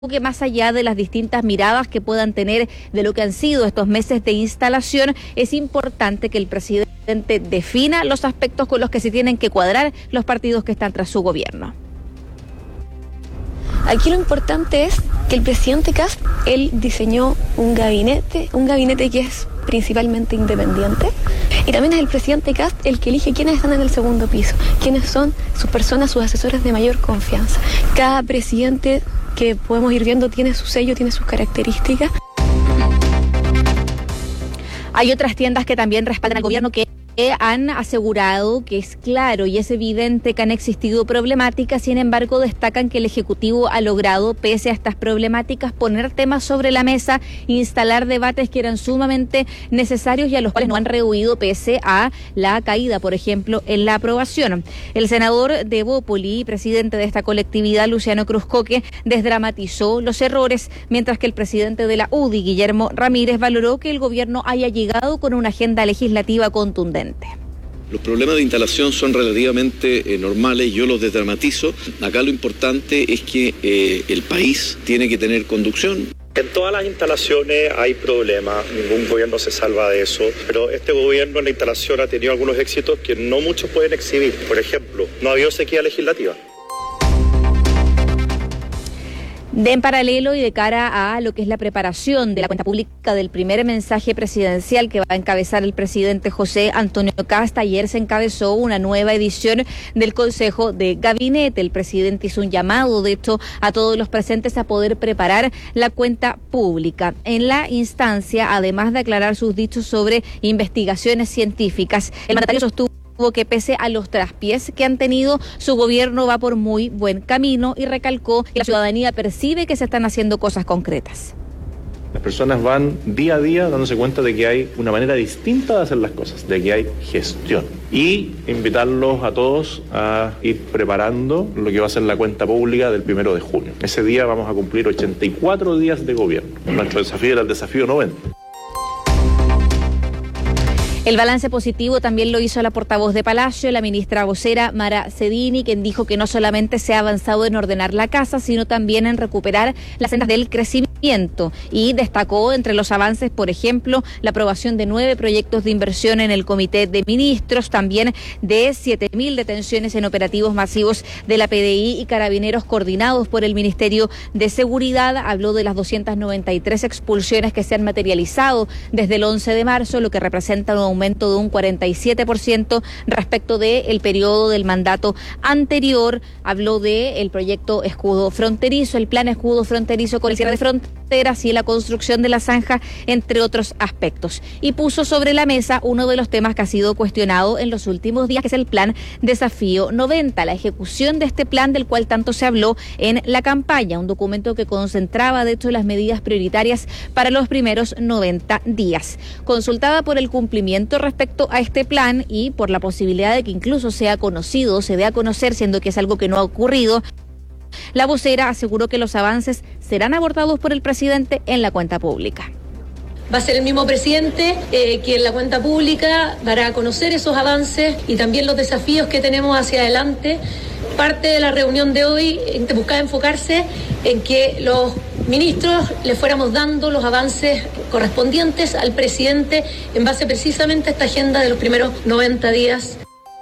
que más allá de las distintas miradas que puedan tener de lo que han sido estos meses de instalación, es importante que el presidente defina los aspectos con los que se tienen que cuadrar los partidos que están tras su gobierno. Aquí lo importante es que el presidente Kast, él diseñó un gabinete que es principalmente independiente, y también es el presidente Kast el que elige quiénes están en el segundo piso, quiénes son sus personas, sus asesores de mayor confianza. Cada presidente que podemos ir viendo tiene su sello, tiene sus características. Hay otras tiendas que también respaldan al gobierno que han asegurado que es claro y es evidente que han existido problemáticas, sin embargo destacan que el Ejecutivo ha logrado, pese a estas problemáticas, poner temas sobre la mesa, instalar debates que eran sumamente necesarios y a los cuales no han rehuido pese a la caída, por ejemplo, en la aprobación. El senador de Bópoli, presidente de esta colectividad, Luciano Cruzcoque, desdramatizó los errores, mientras que el presidente de la UDI, Guillermo Ramírez, valoró que el gobierno haya llegado con una agenda legislativa contundente. Los problemas de instalación son relativamente normales, yo los desdramatizo. Acá lo importante es que el país tiene que tener conducción. En todas las instalaciones hay problemas, ningún gobierno se salva de eso, pero este gobierno en la instalación ha tenido algunos éxitos que no muchos pueden exhibir. Por ejemplo, no ha habido sequía legislativa. En paralelo y de cara a lo que es la preparación de la cuenta pública del primer mensaje presidencial que va a encabezar el presidente José Antonio Kast, ayer se encabezó una nueva edición del Consejo de Gabinete. El presidente hizo un llamado, de hecho, a todos los presentes a poder preparar la cuenta pública. En la instancia, además de aclarar sus dichos sobre investigaciones científicas, el mandatario sostuvo que pese a los traspiés que han tenido, su gobierno va por muy buen camino y recalcó que la ciudadanía percibe que se están haciendo cosas concretas. Las personas van día a día dándose cuenta de que hay una manera distinta de hacer las cosas, de que hay gestión. Y invitarlos a todos a ir preparando lo que va a ser la cuenta pública del 1 de junio. Ese día vamos a cumplir 84 días de gobierno. Nuestro desafío era el desafío 90. El balance positivo también lo hizo la portavoz de Palacio, la ministra vocera Mara Cedini, quien dijo que no solamente se ha avanzado en ordenar la casa, sino también en recuperar las sendas del crecimiento. Y destacó entre los avances, por ejemplo, la aprobación de 9 proyectos de inversión en el Comité de Ministros, también de 7.000 detenciones en operativos masivos de la PDI y Carabineros coordinados por el Ministerio de Seguridad. Habló de las 293 expulsiones que se han materializado desde el 11 de marzo, lo que representa un aumento de un 47% respecto del periodo del mandato anterior. Habló del proyecto Escudo Fronterizo, el plan Escudo Fronterizo con el cierre de fronteras y la construcción de la zanja, entre otros aspectos. Y puso sobre la mesa uno de los temas que ha sido cuestionado en los últimos días, que es el plan Desafío 90, la ejecución de este plan del cual tanto se habló en la campaña, un documento que concentraba de hecho las medidas prioritarias para los primeros 90 días. Consultada por el cumplimiento respecto a este plan y por la posibilidad de que incluso sea conocido, se dé a conocer, siendo que es algo que no ha ocurrido, la vocera aseguró que los avances serán abordados por el presidente en la cuenta pública. Va a ser el mismo presidente que en la cuenta pública dará a conocer esos avances y también los desafíos que tenemos hacia adelante. Parte de la reunión de hoy buscaba enfocarse en que los ministros le fuéramos dando los avances correspondientes al presidente en base precisamente a esta agenda de los primeros 90 días.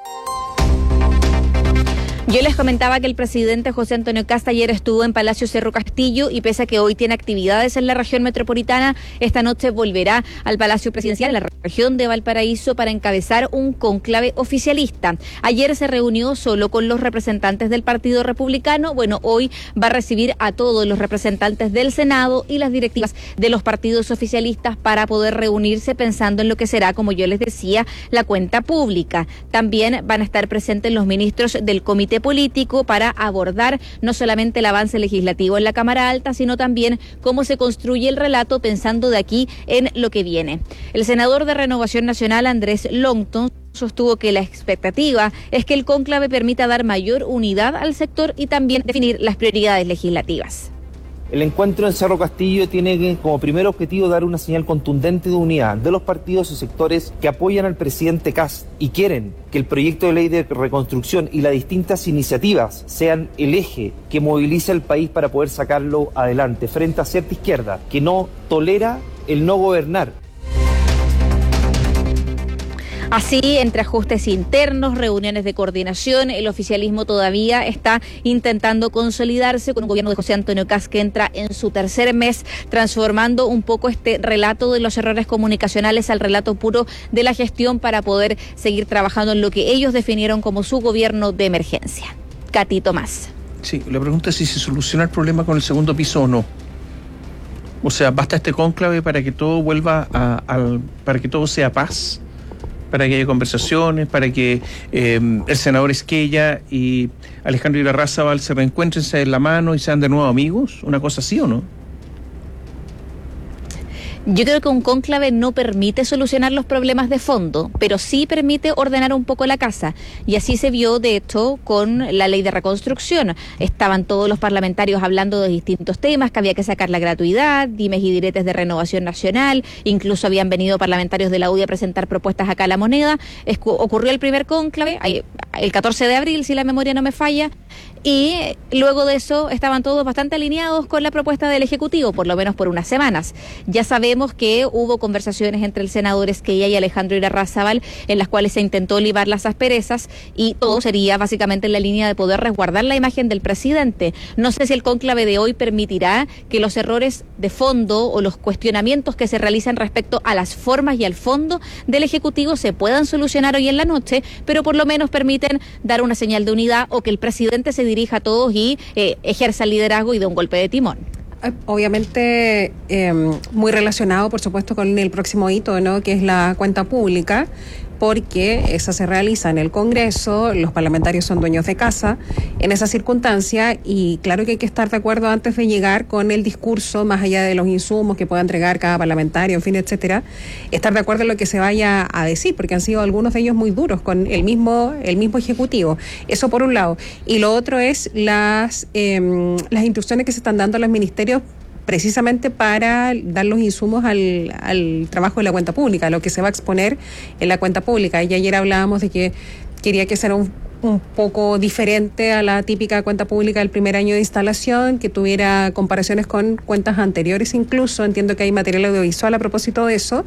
Yo les comentaba que el presidente José Antonio Kast ayer estuvo en Palacio Cerro Castillo y pese a que hoy tiene actividades en la región metropolitana, esta noche volverá al Palacio Presidencial en la región de Valparaíso para encabezar un cónclave oficialista. Ayer se reunió solo con los representantes del Partido Republicano. Bueno, hoy va a recibir a todos los representantes del Senado y las directivas de los partidos oficialistas para poder reunirse pensando en lo que será, como yo les decía, la cuenta pública. También van a estar presentes los ministros del Comité Político para abordar no solamente el avance legislativo en la Cámara Alta, sino también cómo se construye el relato pensando de aquí en lo que viene. El senador de Renovación Nacional, Andrés Longton, sostuvo que la expectativa es que el cónclave permita dar mayor unidad al sector y también definir las prioridades legislativas. El encuentro en Cerro Castillo tiene como primer objetivo dar una señal contundente de unidad de los partidos y sectores que apoyan al presidente Kast y quieren que el proyecto de ley de reconstrucción y las distintas iniciativas sean el eje que moviliza al país para poder sacarlo adelante frente a cierta izquierda que no tolera el no gobernar. Así, entre ajustes internos, reuniones de coordinación, el oficialismo todavía está intentando consolidarse con un gobierno de José Antonio Kast que entra en su tercer mes, transformando un poco este relato de los errores comunicacionales al relato puro de la gestión para poder seguir trabajando en lo que ellos definieron como su gobierno de emergencia. Katy Tomás. Sí, la pregunta es si se soluciona el problema con el segundo piso o no. O sea, ¿basta este cónclave para que todo vuelva para que todo sea paz? Para que haya conversaciones, para que el senador Esquella y Alejandro Irarrázaval se reencuentren, se den la mano y sean de nuevo amigos, ¿una cosa así o no? Yo creo que un cónclave no permite solucionar los problemas de fondo, pero sí permite ordenar un poco la casa. Y así se vio, de hecho, con la ley de reconstrucción. Estaban todos los parlamentarios hablando de distintos temas, que había que sacar la gratuidad, dimes y diretes de Renovación Nacional, incluso habían venido parlamentarios de la UDI a presentar propuestas acá a La Moneda. Ocurrió el primer cónclave, el 14 de abril, si la memoria no me falla, y luego de eso estaban todos bastante alineados con la propuesta del Ejecutivo, por lo menos por unas semanas. Ya sabemos que hubo conversaciones entre el senador Esquella y Alejandro Irarrázaval en las cuales se intentó libar las asperezas y todo sería básicamente en la línea de poder resguardar la imagen del presidente. No sé si el cónclave de hoy permitirá que los errores de fondo o los cuestionamientos que se realizan respecto a las formas y al fondo del Ejecutivo se puedan solucionar hoy en la noche, pero por lo menos permiten dar una señal de unidad o que el presidente se dirija a todos y ejerza el liderazgo y dé un golpe de timón. Obviamente muy relacionado, por supuesto, con el próximo hito, ¿no?, que es la cuenta pública, porque esa se realiza en el Congreso, los parlamentarios son dueños de casa en esa circunstancia y claro que hay que estar de acuerdo antes de llegar con el discurso, más allá de los insumos que pueda entregar cada parlamentario, en fin, etcétera, estar de acuerdo en lo que se vaya a decir, porque han sido algunos de ellos muy duros con el mismo Ejecutivo. Eso por un lado. Y lo otro es las instrucciones que se están dando a los ministerios precisamente para dar los insumos al trabajo de la cuenta pública, lo que se va a exponer en la cuenta pública. Y ayer hablábamos de que quería que fuera un poco diferente a la típica cuenta pública del primer año de instalación, que tuviera comparaciones con cuentas anteriores incluso. Entiendo que hay material audiovisual a propósito de eso,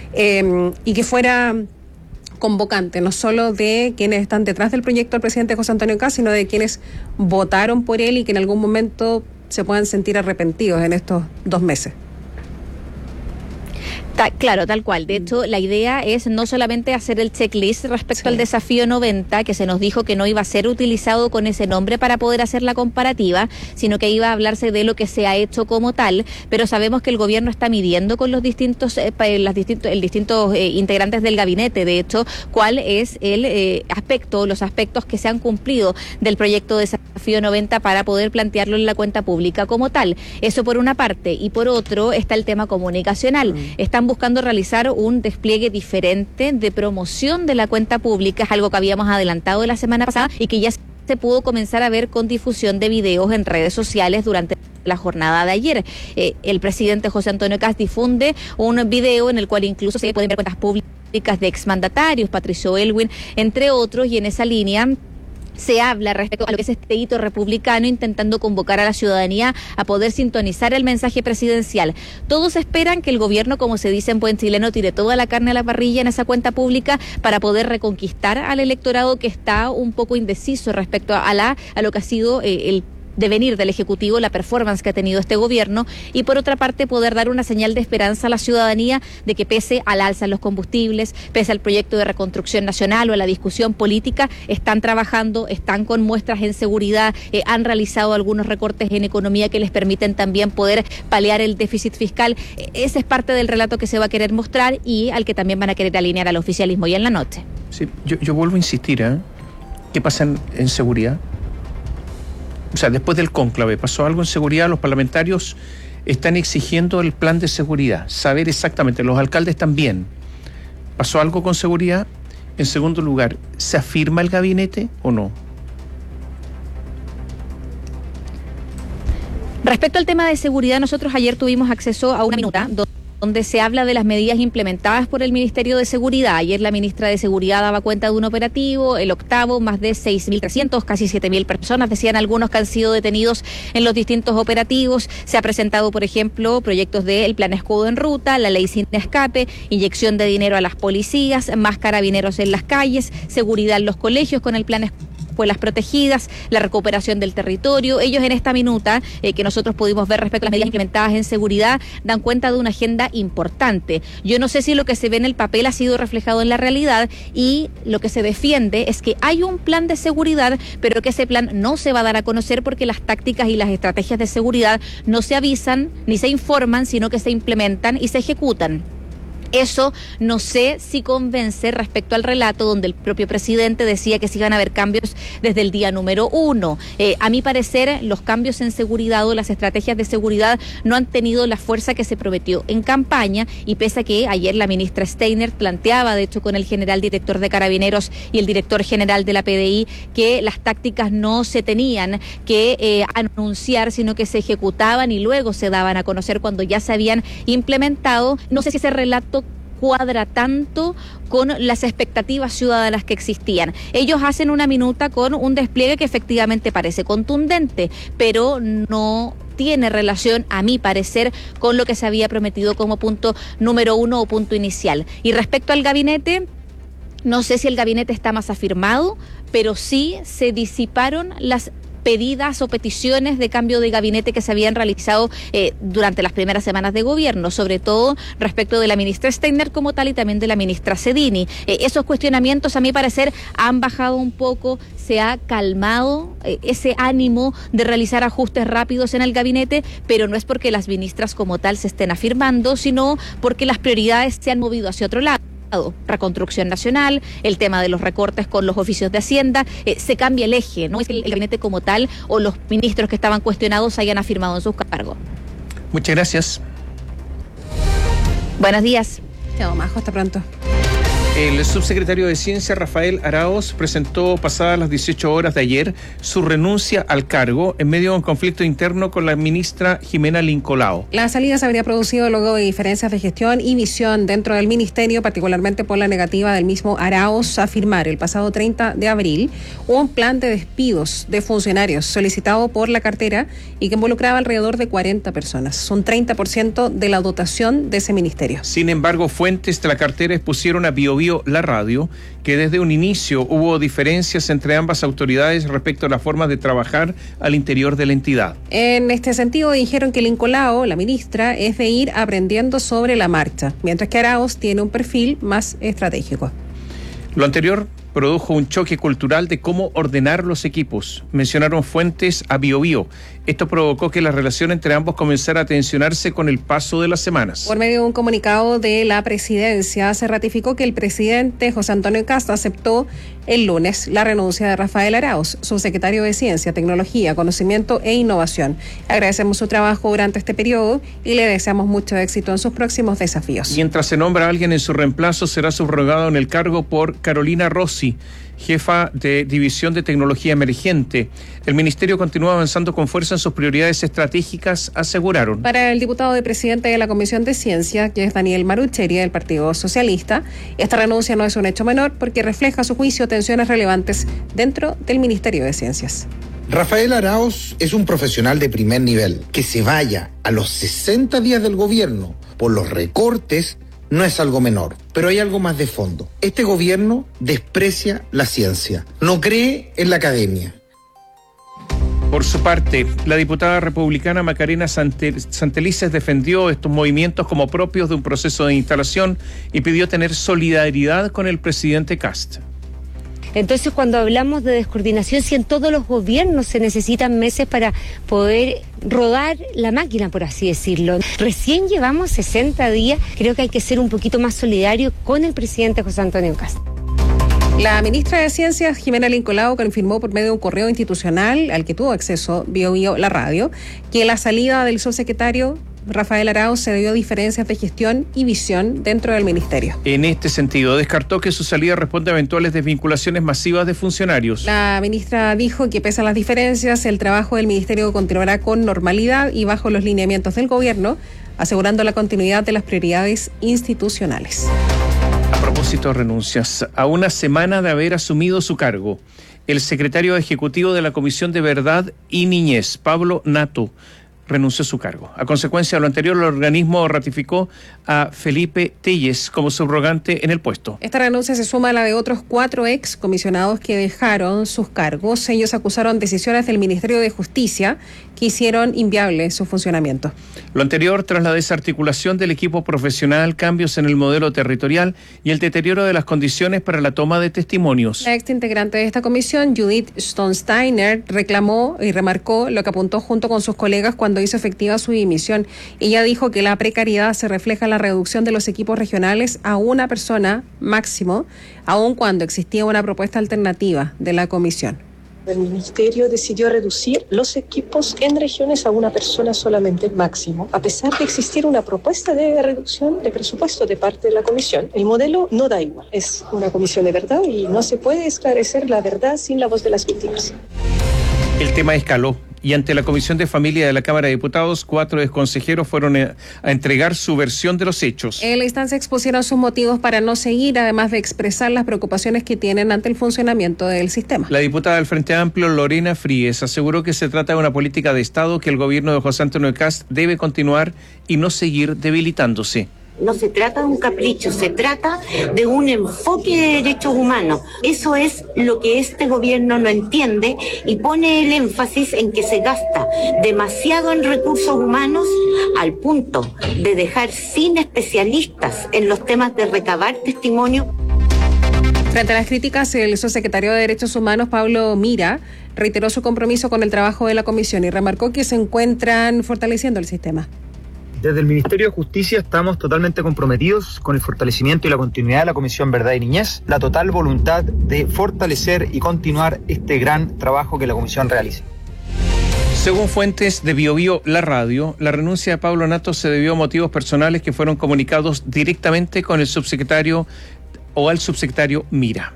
y que fuera convocante, no solo de quienes están detrás del proyecto del presidente José Antonio Kast, sino de quienes votaron por él y que en algún momento se puedan sentir arrepentidos en estos 2 meses. Claro, tal cual. De hecho, la idea es no solamente hacer el checklist respecto al desafío 90, que se nos dijo que no iba a ser utilizado con ese nombre para poder hacer la comparativa, sino que iba a hablarse de lo que se ha hecho como tal, pero sabemos que el gobierno está midiendo con los distintos integrantes del gabinete, de hecho, cuál es el los aspectos que se han cumplido del proyecto de desafío 90 para poder plantearlo en la cuenta pública como tal. Eso por una parte, y por otro está el tema comunicacional. Están buscando realizar un despliegue diferente de promoción de la cuenta pública, es algo que habíamos adelantado la semana pasada y que ya se pudo comenzar a ver con difusión de videos en redes sociales durante la jornada de ayer. El presidente José Antonio Kast difunde un video en el cual incluso se pueden ver cuentas públicas de exmandatarios, Patricio Aylwin, entre otros, y en esa línea se habla respecto a lo que es este hito republicano, intentando convocar a la ciudadanía a poder sintonizar el mensaje presidencial. Todos esperan que el gobierno, como se dice en buen chileno, tire toda la carne a la parrilla en esa cuenta pública para poder reconquistar al electorado que está un poco indeciso respecto a lo que ha sido el devenir del Ejecutivo, la performance que ha tenido este gobierno, y por otra parte poder dar una señal de esperanza a la ciudadanía de que pese al alza en los combustibles, pese al proyecto de reconstrucción nacional o a la discusión política, están trabajando, están con muestras en seguridad, han realizado algunos recortes en economía que les permiten también poder paliar el déficit fiscal. Ese es parte del relato que se va a querer mostrar y al que también van a querer alinear al oficialismo hoy en la noche. Sí, yo vuelvo a insistir, ¿qué pasa en seguridad? O sea, después del cónclave, ¿pasó algo en seguridad? Los parlamentarios están exigiendo el plan de seguridad, saber exactamente, los alcaldes también. ¿Pasó algo con seguridad? En segundo lugar, ¿se afirma el gabinete o no? Respecto al tema de seguridad, nosotros ayer tuvimos acceso a una minuta donde se habla de las medidas implementadas por el Ministerio de Seguridad. Ayer la ministra de Seguridad daba cuenta de un operativo, el octavo, más de 6.300, casi 7.000 personas, decían algunos que han sido detenidos en los distintos operativos. Se ha presentado, por ejemplo, proyectos del Plan Escudo en Ruta, la Ley Sin Escape, inyección de dinero a las policías, más carabineros en las calles, seguridad en los colegios con el Plan Escuelas Protegidas, la recuperación del territorio. Ellos en esta minuta que nosotros pudimos ver respecto a las medidas implementadas en seguridad dan cuenta de una agenda importante. Yo no sé si lo que se ve en el papel ha sido reflejado en la realidad, y lo que se defiende es que hay un plan de seguridad, pero que ese plan no se va a dar a conocer porque las tácticas y las estrategias de seguridad no se avisan ni se informan, sino que se implementan y se ejecutan. Eso no sé si convence respecto al relato donde el propio presidente decía que sí iban a haber cambios desde el día número 1. A mi parecer, los cambios en seguridad o las estrategias de seguridad no han tenido la fuerza que se prometió en campaña, y pese a que ayer la ministra Steiner planteaba, de hecho con el general director de Carabineros y el director general de la PDI, que las tácticas no se tenían que anunciar, sino que se ejecutaban y luego se daban a conocer cuando ya se habían implementado. No sé si ese relato cuadra tanto con las expectativas ciudadanas que existían. Ellos hacen una minuta con un despliegue que efectivamente parece contundente, pero no tiene relación, a mi parecer, con lo que se había prometido como punto número 1 o punto inicial. Y respecto al gabinete, no sé si el gabinete está más afirmado, pero sí se disiparon las pedidas o peticiones de cambio de gabinete que se habían realizado durante las primeras semanas de gobierno, sobre todo respecto de la ministra Steiner como tal y también de la ministra Cedini. Esos cuestionamientos, a mi parecer, han bajado un poco, se ha calmado ese ánimo de realizar ajustes rápidos en el gabinete, pero no es porque las ministras como tal se estén afirmando, sino porque las prioridades se han movido hacia otro lado. Reconstrucción nacional, el tema de los recortes con los oficios de Hacienda, se cambia el eje, no es que el gabinete como tal o los ministros que estaban cuestionados hayan afirmado en sus cargos. Muchas gracias. Buenos días. Chao, Majo, hasta pronto. El subsecretario de Ciencia, Rafael Araoz, presentó pasadas las 18 horas de ayer su renuncia al cargo en medio de un conflicto interno con la ministra Jimena Lincolao. La salida se habría producido luego de diferencias de gestión y visión dentro del ministerio, particularmente por la negativa del mismo Araoz a firmar el pasado 30 de abril un plan de despidos de funcionarios solicitado por la cartera y que involucraba alrededor de 40 personas. Son 30% de la dotación de ese ministerio. Sin embargo, fuentes de la cartera expusieron a Bio La Radio que desde un inicio hubo diferencias entre ambas autoridades respecto a la forma de trabajar al interior de la entidad. En este sentido, dijeron que Lincolao, la ministra, es de ir aprendiendo sobre la marcha, mientras que Araoz tiene un perfil más estratégico. Lo anterior produjo un choque cultural de cómo ordenar los equipos. Mencionaron fuentes a Bio. Esto provocó que la relación entre ambos comenzara a tensionarse con el paso de las semanas. Por medio de un comunicado de la presidencia, se ratificó que el presidente José Antonio Kast aceptó el lunes la renuncia de Rafael Araoz, subsecretario de Ciencia, Tecnología, Conocimiento e Innovación. Agradecemos su trabajo durante este periodo y le deseamos mucho éxito en sus próximos desafíos. Mientras se nombra a alguien en su reemplazo, será subrogado en el cargo por Carolina Rossi, jefa de División de Tecnología Emergente. El ministerio continúa avanzando con fuerza en sus prioridades estratégicas, aseguraron. Para el diputado y presidente de la Comisión de Ciencia, que es Daniel Marucheri, del Partido Socialista, esta renuncia no es un hecho menor porque refleja a su juicio tensiones relevantes dentro del Ministerio de Ciencias. Rafael Araoz es un profesional de primer nivel. Que se vaya a los 60 días del gobierno por los recortes no es algo menor, pero hay algo más de fondo. Este gobierno desprecia la ciencia, no cree en la academia. Por su parte, la diputada republicana Macarena Santelices defendió estos movimientos como propios de un proceso de instalación y pidió tener solidaridad con el presidente Kast. Entonces, cuando hablamos de descoordinación, si en todos los gobiernos se necesitan meses para poder rodar la máquina, por así decirlo. Recién llevamos 60 días, creo que hay que ser un poquito más solidario con el presidente José Antonio Kast. La ministra de Ciencias, Jimena Lincolao, confirmó por medio de un correo institucional al que tuvo acceso Bio La Radio, que la salida del subsecretario Rafael Arauz se debió a diferencias de gestión y visión dentro del ministerio. En este sentido, descartó que su salida responde a eventuales desvinculaciones masivas de funcionarios. La ministra dijo que pese a las diferencias, el trabajo del ministerio continuará con normalidad y bajo los lineamientos del gobierno, asegurando la continuidad de las prioridades institucionales. A propósito de renuncias, a una semana de haber asumido su cargo, el secretario ejecutivo de la Comisión de Verdad y Niñez, Pablo Natto, renunció a su cargo. A consecuencia de lo anterior, el organismo ratificó a Felipe Telles como subrogante en el puesto. Esta renuncia se suma a la de otros 4 excomisionados que dejaron sus cargos. Ellos acusaron decisiones del Ministerio de Justicia que hicieron inviable su funcionamiento. Lo anterior tras la desarticulación del equipo profesional, cambios en el modelo territorial y el deterioro de las condiciones para la toma de testimonios. La ex integrante de esta comisión, Judith Stonsteiner, reclamó y remarcó lo que apuntó junto con sus colegas cuando hizo efectiva su dimisión. Ella dijo que la precariedad se refleja en la reducción de los equipos regionales a una persona máximo, aun cuando existía una propuesta alternativa de la comisión. El ministerio decidió reducir los equipos en regiones a una persona solamente máximo. A pesar de existir una propuesta de reducción de presupuesto de parte de la comisión, el modelo no da igual. Es una comisión de verdad y no se puede esclarecer la verdad sin la voz de las víctimas. El tema escaló y ante la Comisión de Familia de la Cámara de Diputados, 4 exconsejeros fueron a entregar su versión de los hechos. En la instancia expusieron sus motivos para no seguir, además de expresar las preocupaciones que tienen ante el funcionamiento del sistema. La diputada del Frente Amplio, Lorena Fríes, aseguró que se trata de una política de Estado que el gobierno de José Antonio Kast debe continuar y no seguir debilitándose. No se trata de un capricho, se trata de un enfoque de derechos humanos. Eso es lo que este gobierno no entiende y pone el énfasis en que se gasta demasiado en recursos humanos al punto de dejar sin especialistas en los temas de recabar testimonio. Frente a las críticas, el subsecretario de Derechos Humanos, Pablo Mira, reiteró su compromiso con el trabajo de la comisión y remarcó que se encuentran fortaleciendo el sistema. Desde el Ministerio de Justicia estamos totalmente comprometidos con el fortalecimiento y la continuidad de la Comisión Verdad y Niñez, la total voluntad de fortalecer y continuar este gran trabajo que la Comisión realiza. Según fuentes de BioBio La Radio, la renuncia de Pablo Natto se debió a motivos personales que fueron comunicados directamente con el subsecretario o al subsecretario Mira.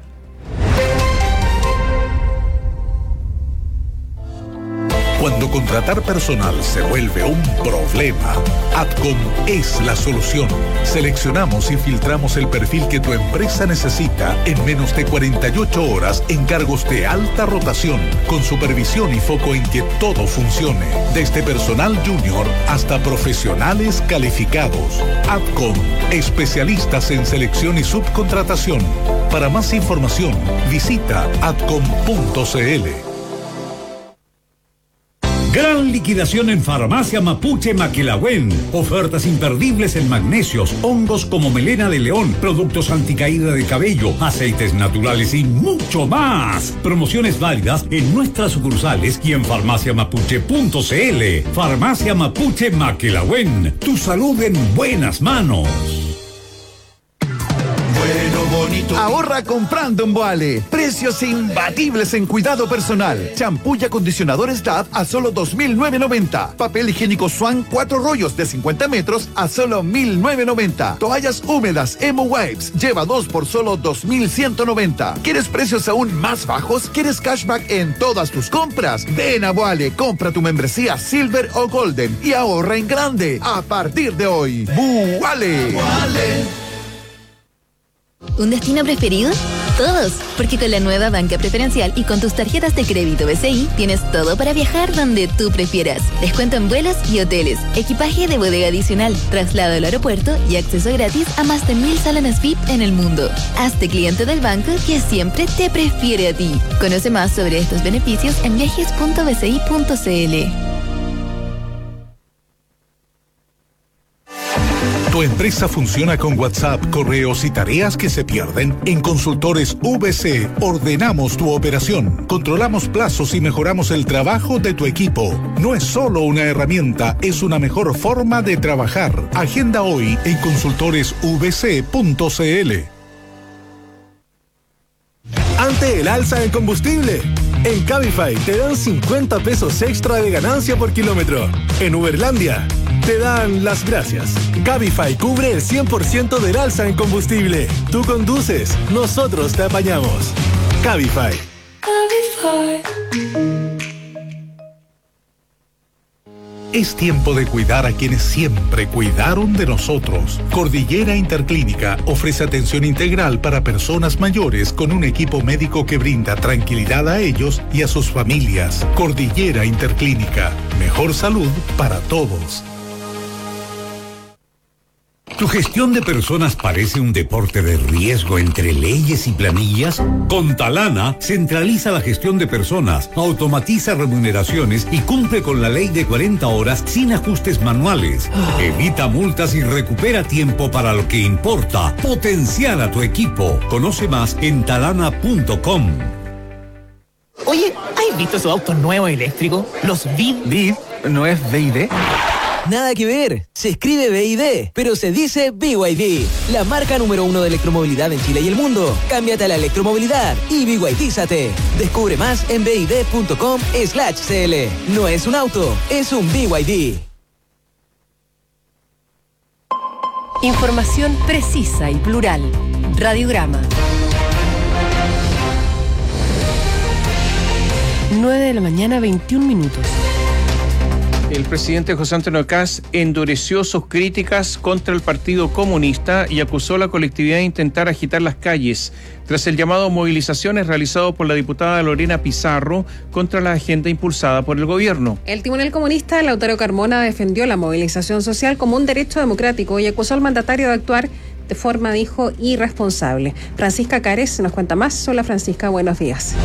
Cuando contratar personal se vuelve un problema, Adcom es la solución. Seleccionamos y filtramos el perfil que tu empresa necesita en menos de 48 horas en cargos de alta rotación, con supervisión y foco en que todo funcione, desde personal junior hasta profesionales calificados. Adcom, especialistas en selección y subcontratación. Para más información, visita adcom.cl. Gran liquidación en Farmacia Mapuche Maquilahuén. Ofertas imperdibles en magnesios, hongos como melena de león, productos anticaída de cabello, aceites naturales y mucho más. Promociones válidas en nuestras sucursales y en farmaciamapuche.cl. Farmacia Mapuche Maquilahuén. Tu salud en buenas manos. Ahorra comprando en Boale. Precios imbatibles en cuidado personal. Champú y acondicionadores DAP a solo $2,990. Papel higiénico Swan 4 rollos de 50 metros a solo $1,990. Toallas húmedas Emo Wipes lleva 2 por solo $2,190. ¿Quieres precios aún más bajos? ¿Quieres cashback en todas tus compras? Ven a Boale, compra tu membresía Silver o Golden y ahorra en grande a partir de hoy. Boale. ¿Un destino preferido? Todos, porque con la nueva banca preferencial y con tus tarjetas de crédito BCI tienes todo para viajar donde tú prefieras. Descuento en vuelos y hoteles, equipaje de bodega adicional, traslado al aeropuerto y acceso gratis a más de 1,000 salones VIP en el mundo. Hazte cliente del banco que siempre te prefiere a ti. Conoce más sobre estos beneficios en viajes.bci.cl. ¿Tu empresa funciona con WhatsApp, correos y tareas que se pierden? En Consultores VC ordenamos tu operación, controlamos plazos y mejoramos el trabajo de tu equipo. No es solo una herramienta, es una mejor forma de trabajar. Agenda hoy en consultoresvc.cl. Ante el alza en combustible, en Cabify te dan 50 pesos extra de ganancia por kilómetro. En Uberlandia, te dan las gracias. Cabify cubre el 100% del alza en combustible. Tú conduces, nosotros te apañamos. Cabify. Es tiempo de cuidar a quienes siempre cuidaron de nosotros. Cordillera Interclínica ofrece atención integral para personas mayores con un equipo médico que brinda tranquilidad a ellos y a sus familias. Cordillera Interclínica, mejor salud para todos. ¿Tu gestión de personas parece un deporte de riesgo entre leyes y planillas? Con Talana, centraliza la gestión de personas, automatiza remuneraciones y cumple con la ley de 40 horas sin ajustes manuales. Evita multas y recupera tiempo para lo que importa. Potenciar a tu equipo. Conoce más en talana.com. Oye, ¿has visto esos autos nuevos eléctricos? Los BID. ¿BID? ¿No es BID? Nada que ver, se escribe BID, pero se dice BYD, la marca número 1 de electromovilidad en Chile y el mundo. Cámbiate a la electromovilidad y BYDízate. Descubre más en bid.com/cl. No es un auto, es un BYD. Información precisa y plural. Radiograma. 9 de la mañana, 21 minutos. El presidente José Antonio Kast endureció sus críticas contra el Partido Comunista y acusó a la colectividad de intentar agitar las calles tras el llamado a movilizaciones realizado por la diputada Lorena Pizarro contra la agenda impulsada por el gobierno. El timonel comunista Lautaro Carmona defendió la movilización social como un derecho democrático y acusó al mandatario de actuar de forma, dijo, irresponsable. Francisca Cárez nos cuenta más. Hola Francisca, buenos días.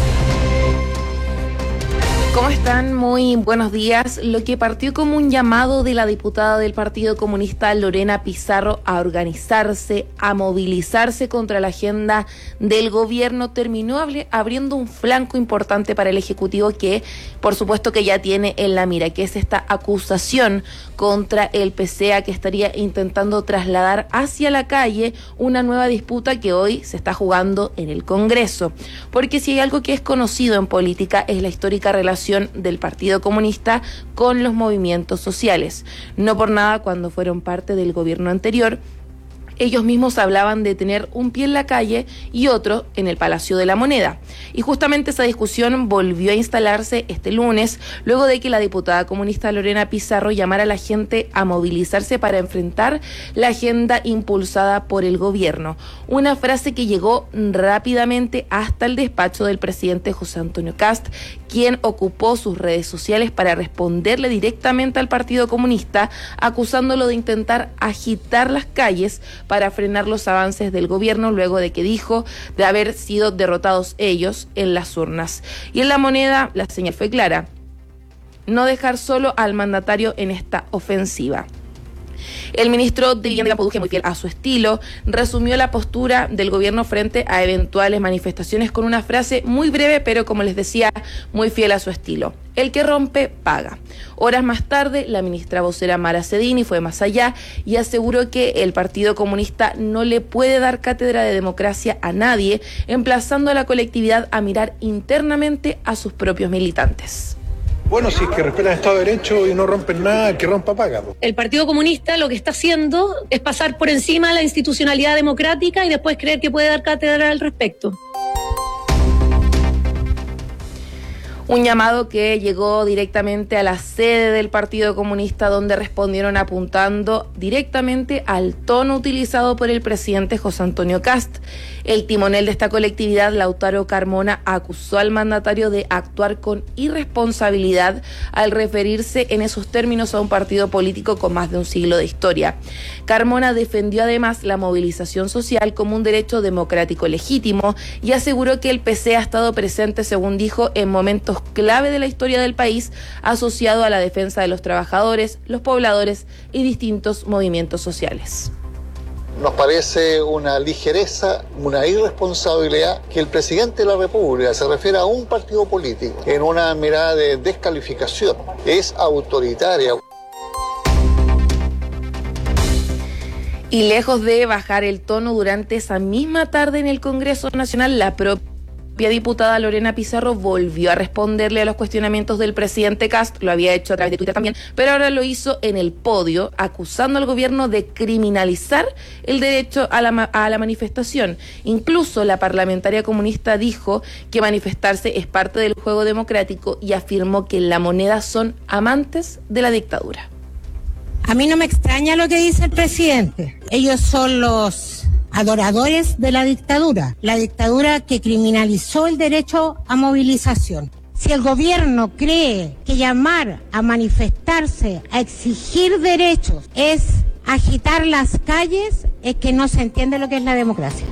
¿Cómo están? Muy buenos días. Lo que partió como un llamado de la diputada del Partido Comunista Lorena Pizarro a organizarse, a movilizarse contra la agenda del gobierno, terminó abriendo un flanco importante para el Ejecutivo que, por supuesto, que ya tiene en la mira, que es esta acusación contra el PCA que estaría intentando trasladar hacia la calle una nueva disputa que hoy se está jugando en el Congreso. Porque si hay algo que es conocido en política es la histórica relación del Partido Comunista con los movimientos sociales. No por nada, cuando fueron parte del gobierno anterior, ellos mismos hablaban de tener un pie en la calle y otro en el Palacio de la Moneda. Y justamente esa discusión volvió a instalarse este lunes, luego de que la diputada comunista Lorena Pizarro llamara a la gente a movilizarse para enfrentar la agenda impulsada por el gobierno. Una frase que llegó rápidamente hasta el despacho del presidente José Antonio Kast, quien ocupó sus redes sociales para responderle directamente al Partido Comunista, acusándolo de intentar agitar las calles para frenar los avances del gobierno luego de que dijo de haber sido derrotados ellos en las urnas. Y en La Moneda la señal fue clara: no dejar solo al mandatario en esta ofensiva. El ministro de Vivienda, muy fiel a su estilo, resumió la postura del gobierno frente a eventuales manifestaciones con una frase muy breve, pero como les decía, muy fiel a su estilo: el que rompe, paga. Horas más tarde, la ministra vocera Mara Cedini fue más allá y aseguró que el Partido Comunista no le puede dar cátedra de democracia a nadie, emplazando a la colectividad a mirar internamente a sus propios militantes. Bueno, si es que respetan el Estado de Derecho y no rompen nada, el que rompa paga. El Partido Comunista lo que está haciendo es pasar por encima de la institucionalidad democrática y después creer que puede dar cátedra al respecto. Un llamado que llegó directamente a la sede del Partido Comunista, donde respondieron apuntando directamente al tono utilizado por el presidente José Antonio Kast. El timonel de esta colectividad, Lautaro Carmona, acusó al mandatario de actuar con irresponsabilidad al referirse en esos términos a un partido político con más de un siglo de historia. Carmona defendió además la movilización social como un derecho democrático legítimo y aseguró que el PC ha estado presente, según dijo, en momentos clave de la historia del país, asociado a la defensa de los trabajadores, los pobladores y distintos movimientos sociales. Nos parece una ligereza, una irresponsabilidad que el presidente de la República se refiera a un partido político en una mirada de descalificación. Es autoritaria. Y lejos de bajar el tono durante esa misma tarde en el Congreso Nacional, la propia La diputada Lorena Pizarro volvió a responderle a los cuestionamientos del presidente Kast, lo había hecho a través de Twitter también, pero ahora lo hizo en el podio, acusando al gobierno de criminalizar el derecho a la manifestación. Incluso la parlamentaria comunista dijo que manifestarse es parte del juego democrático y afirmó que en La Moneda son amantes de la dictadura. A mí no me extraña lo que dice el presidente. Ellos son los adoradores de la dictadura que criminalizó el derecho a movilización. Si el gobierno cree que llamar a manifestarse, a exigir derechos, es agitar las calles, es que no se entiende lo que es la democracia.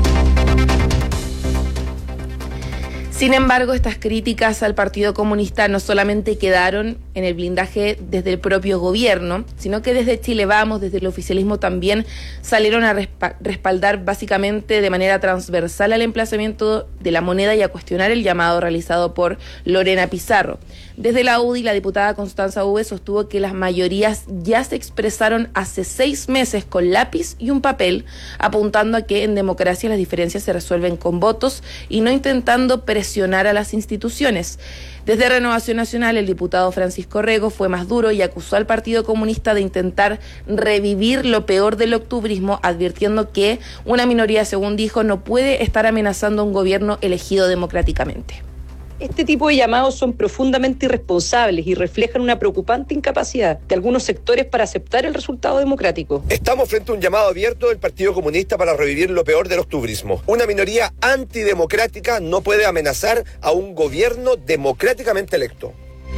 Sin embargo, estas críticas al Partido Comunista no solamente quedaron en el blindaje desde el propio gobierno, sino que desde Chile Vamos, desde el oficialismo también salieron a respaldar básicamente de manera transversal al emplazamiento de La Moneda y a cuestionar el llamado realizado por Lorena Pizarro. Desde la UDI, la diputada Constanza Uve sostuvo que las mayorías ya se expresaron hace 6 meses con lápiz y un papel, apuntando a que en democracia las diferencias se resuelven con votos y no intentando presionar a las instituciones. Desde Renovación Nacional, el diputado Francisco Rego fue más duro y acusó al Partido Comunista de intentar revivir lo peor del octubrismo, advirtiendo que una minoría, según dijo, no puede estar amenazando a un gobierno elegido democráticamente. Este tipo de llamados son profundamente irresponsables y reflejan una preocupante incapacidad de algunos sectores para aceptar el resultado democrático. Estamos frente a un llamado abierto del Partido Comunista para revivir lo peor del octubrismo. Una minoría antidemocrática no puede amenazar a un gobierno democráticamente electo.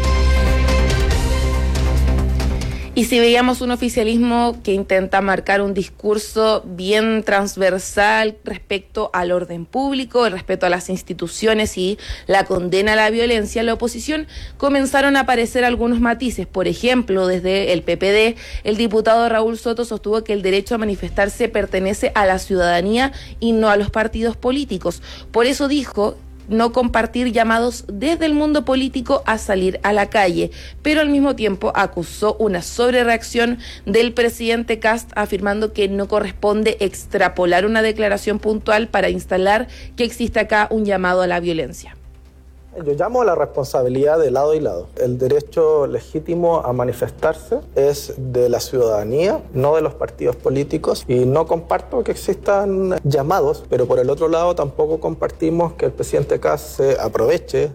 Y si veíamos un oficialismo que intenta marcar un discurso bien transversal respecto al orden público, el respeto a las instituciones y la condena a la violencia, en la oposición comenzaron a aparecer algunos matices. Por ejemplo, desde el PPD, el diputado Raúl Soto sostuvo que el derecho a manifestarse pertenece a la ciudadanía y no a los partidos políticos. Por eso dijo no compartir llamados desde el mundo político a salir a la calle, pero al mismo tiempo acusó una sobrereacción del presidente Kast, afirmando que no corresponde extrapolar una declaración puntual para instalar que existe acá un llamado a la violencia. Yo llamo a la responsabilidad de lado y lado. El derecho legítimo a manifestarse es de la ciudadanía, no de los partidos políticos, y no comparto que existan llamados, pero por el otro lado tampoco compartimos que el presidente Kast se aproveche.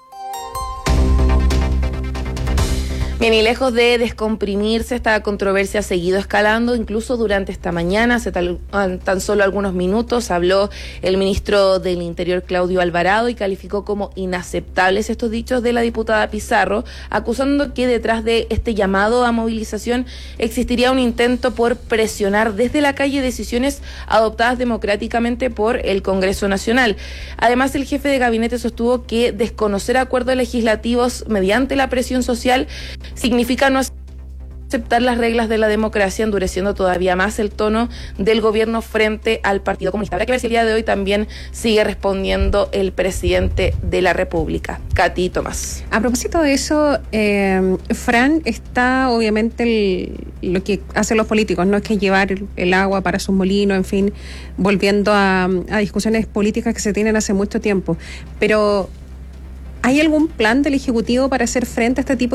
Bien, y lejos de descomprimirse, esta controversia ha seguido escalando, incluso durante esta mañana, hace tan solo algunos minutos, habló el ministro del Interior, Claudio Alvarado, y calificó como inaceptables estos dichos de la diputada Pizarro, acusando que detrás de este llamado a movilización existiría un intento por presionar desde la calle decisiones adoptadas democráticamente por el Congreso Nacional. Además, el jefe de gabinete sostuvo que desconocer acuerdos legislativos mediante la presión social significa no aceptar las reglas de la democracia, endureciendo todavía más el tono del gobierno frente al Partido Comunista. Habrá que ver si el día de hoy también sigue respondiendo el presidente de la República. Katy Tomás. A propósito de eso, Fran, está obviamente lo que hacen los políticos, no es que llevar el agua para sus molinos, en fin, volviendo a discusiones políticas que se tienen hace mucho tiempo. Pero ¿hay algún plan del Ejecutivo para hacer frente a este tipo